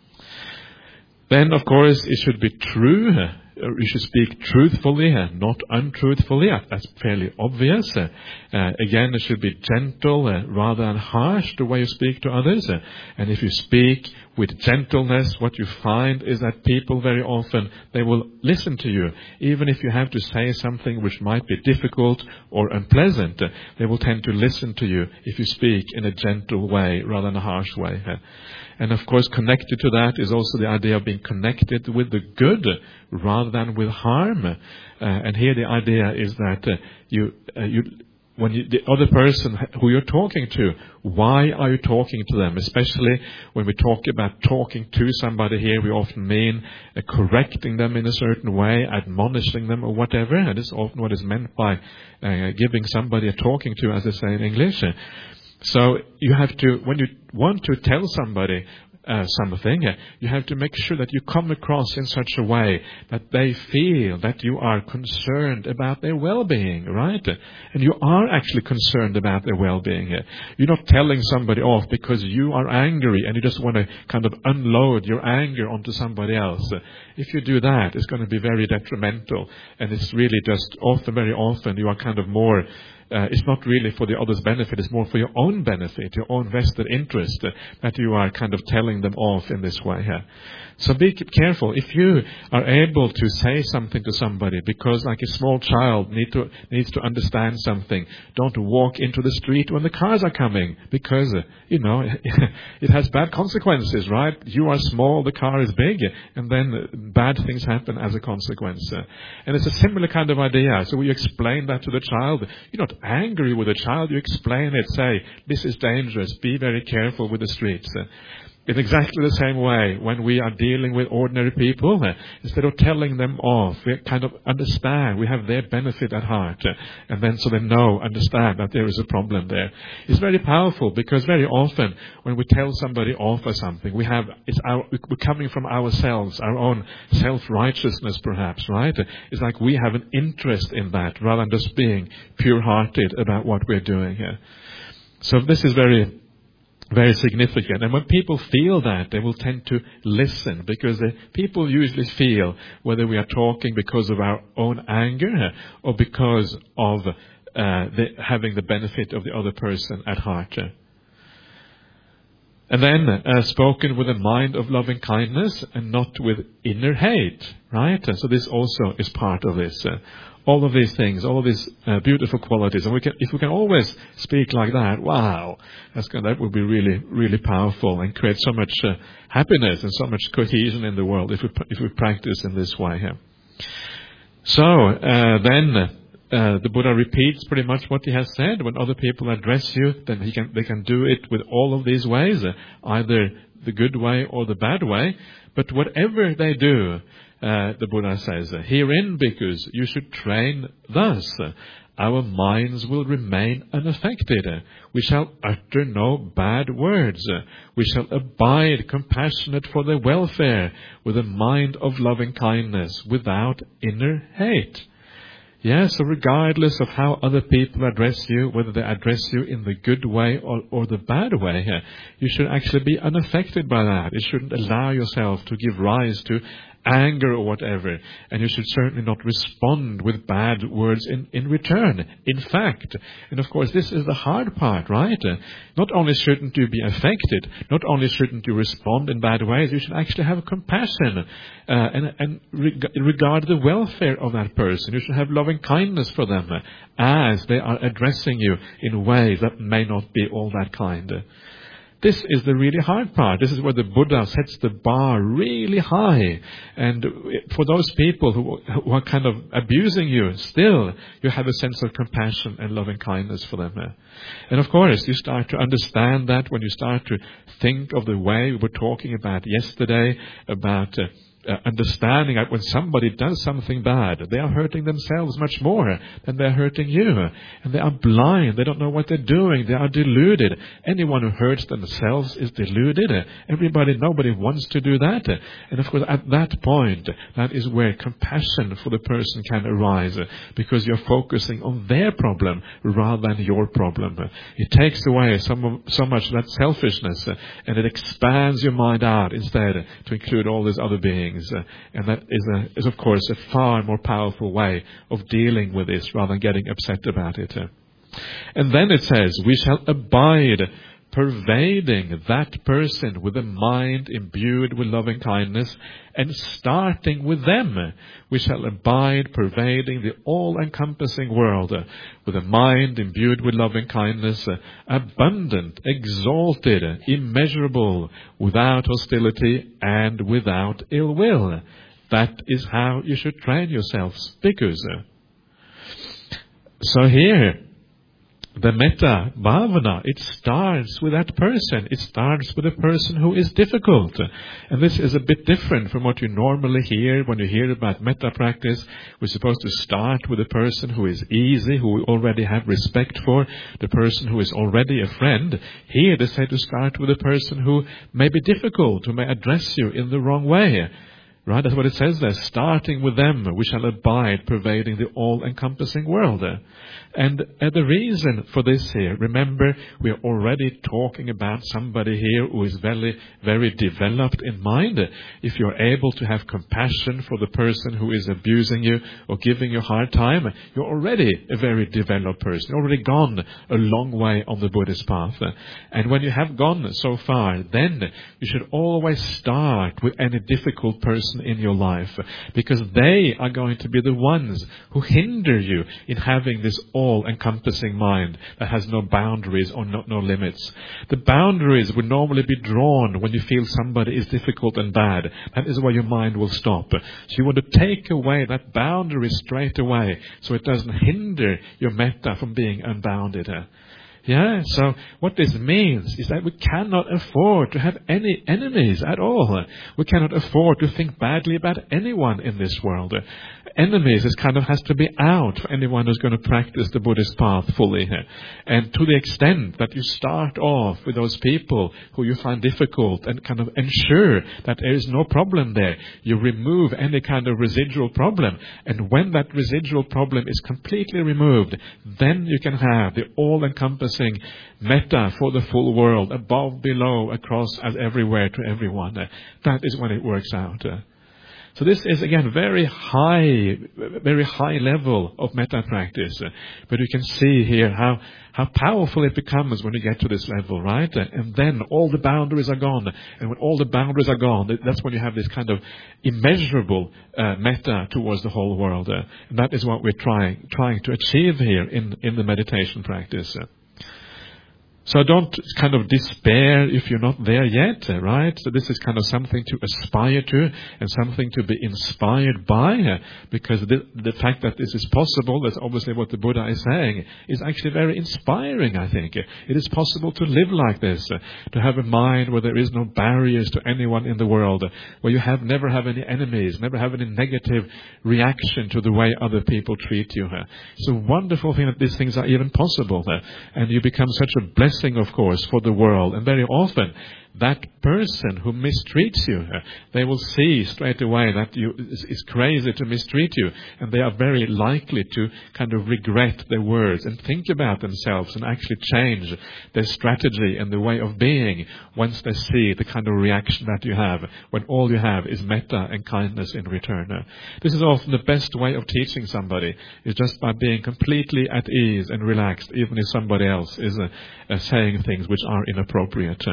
Then, of course, it should be true. Uh, You should speak truthfully and not untruthfully. That's fairly obvious. Uh, uh, again, it should be gentle uh, rather than harsh, the way you speak to others. Uh, and if you speak with gentleness, what you find is that people very often, they will listen to you. Even if you have to say something which might be difficult or unpleasant, uh, they will tend to listen to you if you speak in a gentle way rather than a harsh way. Uh, And of course, connected to that is also the idea of being connected with the good rather than with harm. Uh, and here the idea is that uh, you, uh, you, when you, the other person who you're talking to, why are you talking to them? Especially when we talk about talking to somebody here, we often mean uh, correcting them in a certain way, admonishing them or whatever. And this is often what is meant by uh, giving somebody a talking to, as they say in English. So you have to, when you want to tell somebody uh, something, uh, you have to make sure that you come across in such a way that they feel that you are concerned about their well-being, right? And you are actually concerned about their well-being. Uh, you're not telling somebody off because you are angry and you just want to kind of unload your anger onto somebody else. Uh, if you do that, it's going to be very detrimental. And it's really just often, very often, you are kind of more Uh, it's not really for the other's benefit, it's more for your own benefit, your own vested interest, uh, that you are kind of telling them off in this way here. So be careful. If you are able to say something to somebody because like a small child need to, needs to understand something, don't walk into the street when the cars are coming because, uh, you know, it has bad consequences, right? You are small, the car is big, and then bad things happen as a consequence. Uh, and it's a similar kind of idea. So we explain that to the child. You're not angry with the child, you explain it, say, this is dangerous, be very careful with the streets. Uh, In exactly the same way, when we are dealing with ordinary people, uh, instead of telling them off, we kind of understand, we have their benefit at heart, uh, and then so they know, understand that there is a problem there. It's very powerful because very often when we tell somebody off or something, we have, it's our, we're coming from ourselves, our own self-righteousness perhaps, right? It's like we have an interest in that rather than just being pure-hearted about what we're doing here. So this is very Very significant. And when people feel that, they will tend to listen because the people usually feel whether we are talking because of our own anger or because of uh, the, having the benefit of the other person at heart. And then uh, spoken with a mind of loving kindness and not with inner hate, right? And so this also is part of this. Uh, all of these things, all of these uh, beautiful qualities. And we can, if we can always speak like that, wow, that's gonna, that would be really, really powerful and create so much uh, happiness and so much cohesion in the world if we, if we practice in this way here. So uh, then uh, the Buddha repeats pretty much what he has said. When other people address you, then he can, they can do it with all of these ways, uh, either the good way or the bad way. But whatever they do, uh, the Buddha says, herein, bhikkhus, you should train thus. Our minds will remain unaffected. We shall utter no bad words. We shall abide compassionate for their welfare with a mind of loving kindness without inner hate. Yes, so regardless of how other people address you, whether they address you in the good way or, or the bad way, you should actually be unaffected by that. You shouldn't allow yourself to give rise to anger or whatever. And you should certainly not respond with bad words in, in return. In fact, and of course this is the hard part, right? Not only shouldn't you be affected, not only shouldn't you respond in bad ways, you should actually have compassion uh, and, and reg- regard the welfare of that person. You should have loving kindness for them as they are addressing you in ways that may not be all that kind. This is the really hard part. This is where the Buddha sets the bar really high. And for those people who, who are kind of abusing you, still you have a sense of compassion and loving kindness for them. And of course, you start to understand that when you start to think of the way we were talking about yesterday, about uh, Uh, understanding that when somebody does something bad, they are hurting themselves much more than they're hurting you. And they are blind. They don't know what they're doing. They are deluded. Anyone who hurts themselves is deluded. Everybody, nobody wants to do that. And of course, at that point, that is where compassion for the person can arise, because you're focusing on their problem rather than your problem. It takes away some of, so much of that selfishness, and it expands your mind out instead to include all these other beings. Uh, and that is, a, is, of course, a far more powerful way of dealing with this rather than getting upset about it. Uh. And then it says, we shall abide, pervading that person with a mind imbued with loving kindness, and starting with them, we shall abide, pervading the all-encompassing world uh, with a mind imbued with loving kindness, uh, abundant, exalted, immeasurable, without hostility and without ill will. That is how you should train yourselves, bhikkhus. So here, the metta bhavana, it starts with that person. It starts with a person who is difficult. And this is a bit different from what you normally hear when you hear about metta practice. We're supposed to start with a person who is easy, who we already have respect for, the person who is already a friend. Here they say to start with a person who may be difficult, who may address you in the wrong way. Right, that's what it says there. Starting with them, we shall abide, pervading the all-encompassing world. And uh, the reason for this here, remember, we are already talking about somebody here who is very, very developed in mind. If you're able to have compassion for the person who is abusing you or giving you a hard time, you're already a very developed person. You've already gone a long way on the Buddhist path. And when you have gone so far, then you should always start with any difficult person in your life, because they are going to be the ones who hinder you in having this all-encompassing mind that has no boundaries or no, no limits. The boundaries would normally be drawn when you feel somebody is difficult and bad. That is where your mind will stop. So you want to take away that boundary straight away so it doesn't hinder your metta from being unbounded. Yeah, so what this means is that we cannot afford to have any enemies at all. We cannot afford to think badly about anyone in this world. Enemies is kind of has to be out for anyone who's going to practice the Buddhist path fully. And to the extent that you start off with those people who you find difficult and kind of ensure that there is no problem there, you remove any kind of residual problem. And when that residual problem is completely removed, then you can have the all-encompassing metta for the full world, above, below, across, as everywhere to everyone. That is when it works out. So this is, again, very high, very high level of metta practice. But you can see here how, how powerful it becomes when you get to this level, right? And then all the boundaries are gone. And when all the boundaries are gone, that's when you have this kind of immeasurable uh, metta towards the whole world. Uh, and that is what we're trying, trying to achieve here in, in the meditation practice. So don't kind of despair if you're not there yet, right? So this is kind of something to aspire to and something to be inspired by, because the, the fact that this is possible, that's obviously what the Buddha is saying, is actually very inspiring, I think. It is possible to live like this, to have a mind where there is no barriers to anyone in the world, where you have never have any enemies, never have any negative reaction to the way other people treat you. It's a wonderful thing that these things are even possible, and you become such a blessed, of course, for the world. And very often that person who mistreats you, they will see straight away that you is crazy to mistreat you, and they are very likely to kind of regret their words and think about themselves and actually change their strategy and the way of being once they see the kind of reaction that you have when all you have is metta and kindness in return. This is often the best way of teaching somebody, is just by being completely at ease and relaxed, even if somebody else is uh, uh, saying things which are inappropriate.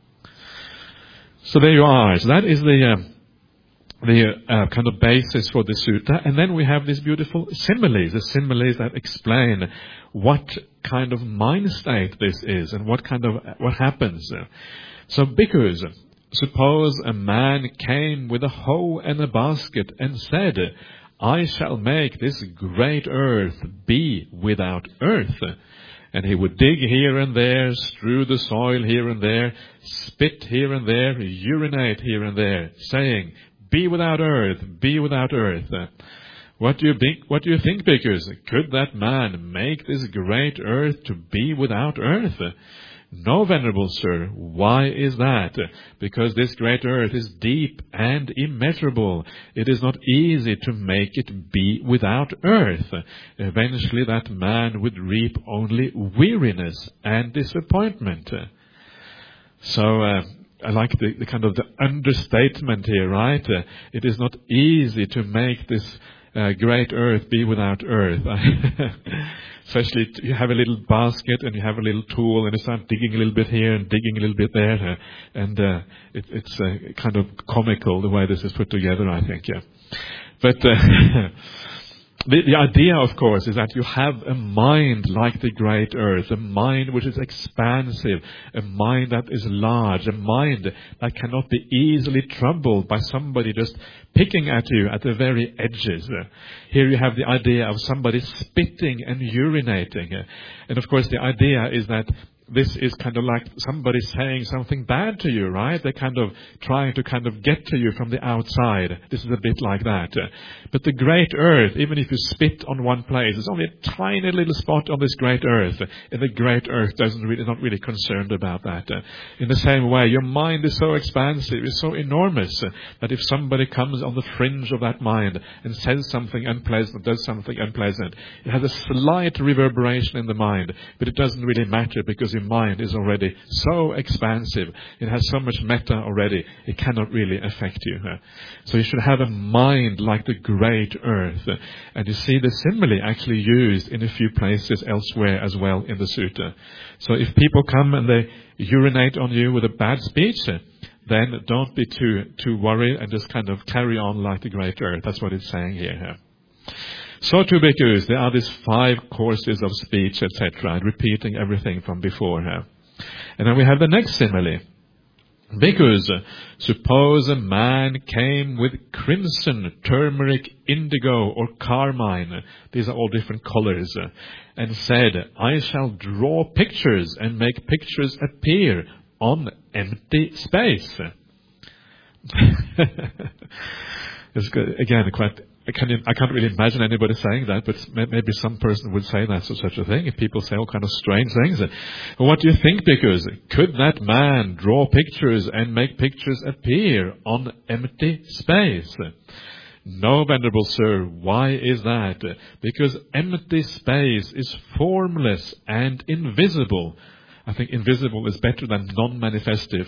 So there you are. So that is the uh, the uh, kind of basis for the sutta. And then we have these beautiful similes, the similes that explain what kind of mind state this is and what kind of what happens. So bhikkhus, suppose a man came with a hoe and a basket and said, I shall make this great earth be without earth. And he would dig here and there, strew the soil here and there, spit here and there, urinate here and there, saying, be without earth, be without earth. What do you think, what do you think, bhikkhus? Could that man make this great earth to be without earth? No, venerable sir. Why is that? Because this great earth is deep and immeasurable. It is not easy to make it be without earth. Eventually that man would reap only weariness and disappointment. So, uh, I like the, the kind of the understatement here, right? Uh, it is not easy to make this uh, great earth be without earth. Especially you have a little basket and you have a little tool and you start digging a little bit here and digging a little bit there. Uh, and uh, it, it's uh, kind of comical the way this is put together, I think. Yeah. But uh, the, the idea, of course, is that you have a mind like the great earth, a mind which is expansive, a mind that is large, a mind that cannot be easily troubled by somebody just picking at you at the very edges. Here you have the idea of somebody spitting and urinating. And of course the idea is that this is kind of like somebody saying something bad to you, right? They're kind of trying to kind of get to you from the outside. This is a bit like that. But the great earth, even if you spit on one place, there's only a tiny little spot on this great earth. And the great earth doesn't really, not really concerned about that. In the same way, your mind is so expansive, it's so enormous, that if somebody comes on the fringe of that mind and says something unpleasant, does something unpleasant, it has a slight reverberation in the mind, but it doesn't really matter because your mind is already so expansive. It has so much metta already. It cannot really affect you. So you should have a mind like the great earth. And you see the simile actually used in a few places elsewhere as well in the sutta. So if people come and they urinate on you with a bad speech, then don't be too too worried and just kind of carry on like the great earth. That's what it's saying here. So too, bhikkhus, there are these five courses of speech, et cetera, repeating everything from before. Huh? And then we have the next simile. Bhikkhus, suppose a man came with crimson, turmeric, indigo, or carmine, these are all different colors, and said, I shall draw pictures and make pictures appear on empty space. It's good. Again, quite... I can't, I can't really imagine anybody saying that, but maybe some person would say that, so such a thing. If people say all kind of strange things. But what do you think, bhikkhus? Could that man draw pictures and make pictures appear on empty space? No, venerable sir. Why is that? Because empty space is formless and invisible. I think invisible is better than non-manifestive.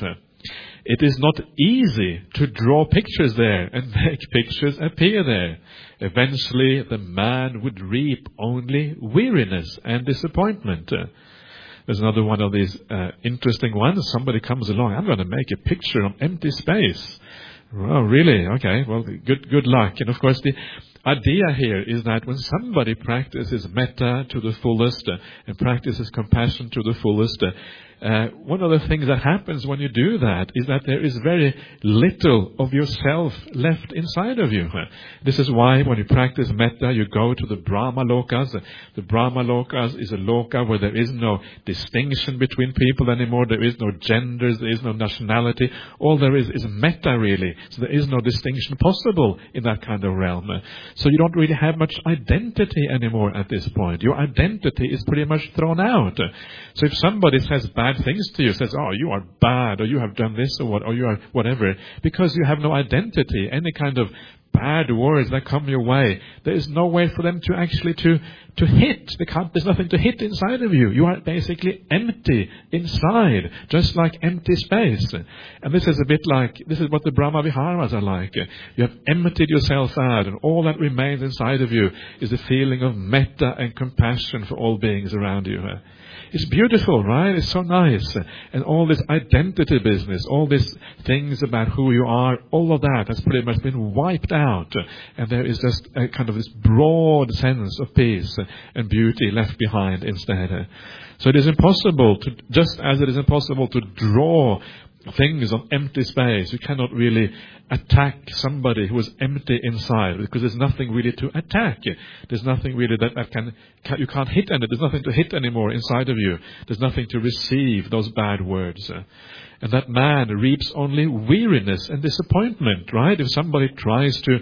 It is not easy to draw pictures there and make pictures appear there. Eventually, the man would reap only weariness and disappointment. Uh, there's another one of these uh, interesting ones. Somebody comes along, I'm going to make a picture of empty space. Oh, really? Okay, well, good good luck. And of course, the idea here is that when somebody practices metta to the fullest uh, and practices compassion to the fullest, uh, uh, one of the things that happens when you do that is that there is very little of yourself left inside of you. This is why when you practice metta, you go to the Brahma Lokas. The Brahma Lokas is a loka where there is no distinction between people anymore. There is no genders. There is no nationality. All there is is metta, really. So there is no distinction possible in that kind of realm. So you don't really have much identity anymore at this point. Your identity is pretty much thrown out. So if somebody says bad things to you, says, oh, you are bad, or you have done this, or what, or you are whatever, because you have no identity, any kind of bad words that come your way, there is no way for them to actually to, to hit. They can't, there's nothing to hit inside of you. You are basically empty inside, just like empty space. And this is a bit like, this is what the Brahma Viharas are like. You have emptied yourself out, and all that remains inside of you is the feeling of metta and compassion for all beings around you. It's beautiful, right? It's so nice. And all this identity business, all these things about who you are, all of that has pretty much been wiped out. And there is just a kind of this broad sense of peace and beauty left behind instead. So it is impossible to, just as it is impossible to draw things on empty space. You cannot really attack somebody who is empty inside, because there's nothing really to attack. There's nothing really that, that can, can, you can't hit any. There's nothing to hit anymore inside of you. There's nothing to receive those bad words. And that man reaps only weariness and disappointment, right? If somebody tries to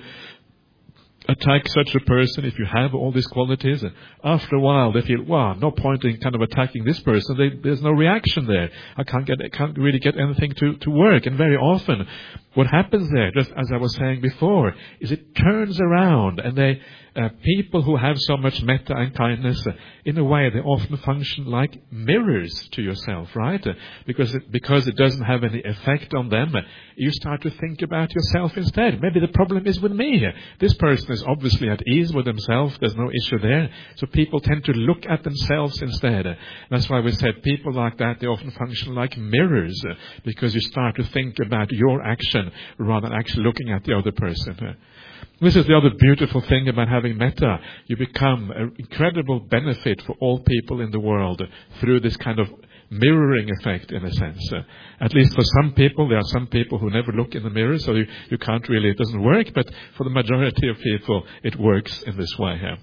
attack such a person, if you have all these qualities, after a while they feel, wow, no point in kind of attacking this person. They, there's no reaction there. I can't get, I can't really get anything to, to work. And very often, what happens there, just as I was saying before, is it turns around, and they, uh, people who have so much metta and kindness, uh, in a way, they often function like mirrors to yourself, right? Uh, because it, because it doesn't have any effect on them, uh, you start to think about yourself instead. Maybe the problem is with me. This person is obviously at ease with themselves. There's no issue there. So people tend to look at themselves instead. Uh, that's why we said people like that, they often function like mirrors, uh, because you start to think about your action rather than actually looking at the other person. Uh, This is the other beautiful thing about having metta. You become an incredible benefit for all people in the world through this kind of mirroring effect, in a sense. Uh, at least for some people, there are some people who never look in the mirror, so you, you can't really, it doesn't work, but for the majority of people, it works in this way here.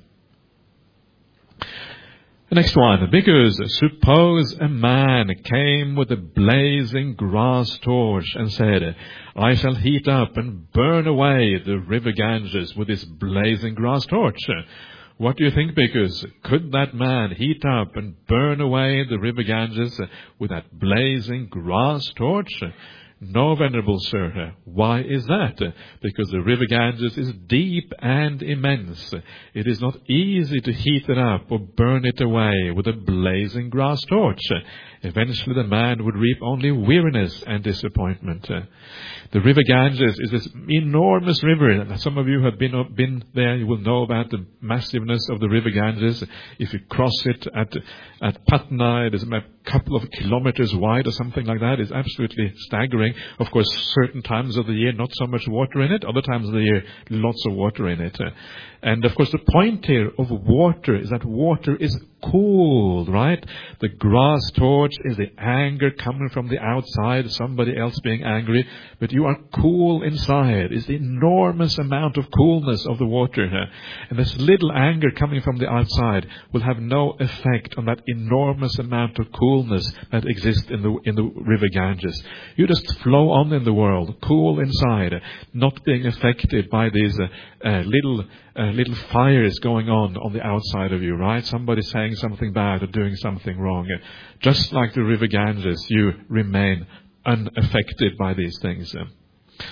The next one, because suppose a man came with a blazing grass torch and said, I shall heat up and burn away the river Ganges with this blazing grass torch. What do you think, because could that man heat up and burn away the river Ganges with that blazing grass torch? No, Venerable Sir. Why is that? Because the river Ganges is deep and immense. It is not easy to heat it up or burn it away with a blazing grass torch. Eventually the man would reap only weariness and disappointment. The river Ganges is this enormous river. Some of you have been been there. You will know about the massiveness of the river Ganges. If you cross it at at Patna, it is a couple of kilometers wide or something like that. It's absolutely staggering. Of course, certain times of the year, not so much water in it. Other times of the year, lots of water in it. And of course, the point here of water is that water is cooled, right? The grass torch is the anger coming from the outside, somebody else being angry, but you are cool inside. It's the enormous amount of coolness of the water. And this little anger coming from the outside will have no effect on that enormous amount of coolness that exists in the in the river Ganges. You just flow on in the world, cool inside, not being affected by these uh, uh, little uh, little fires going on on the outside of you, right? Somebody saying something bad or doing something wrong. Just like the river Ganges, you remain unaffected by these things.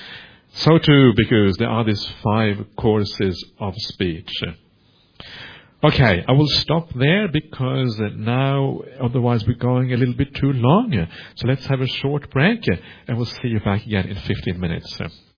So too, because there are these five courses of speech. Okay, I will stop there because uh, now otherwise we're going a little bit too long. So let's have a short break uh, and we'll see you back again in fifteen minutes.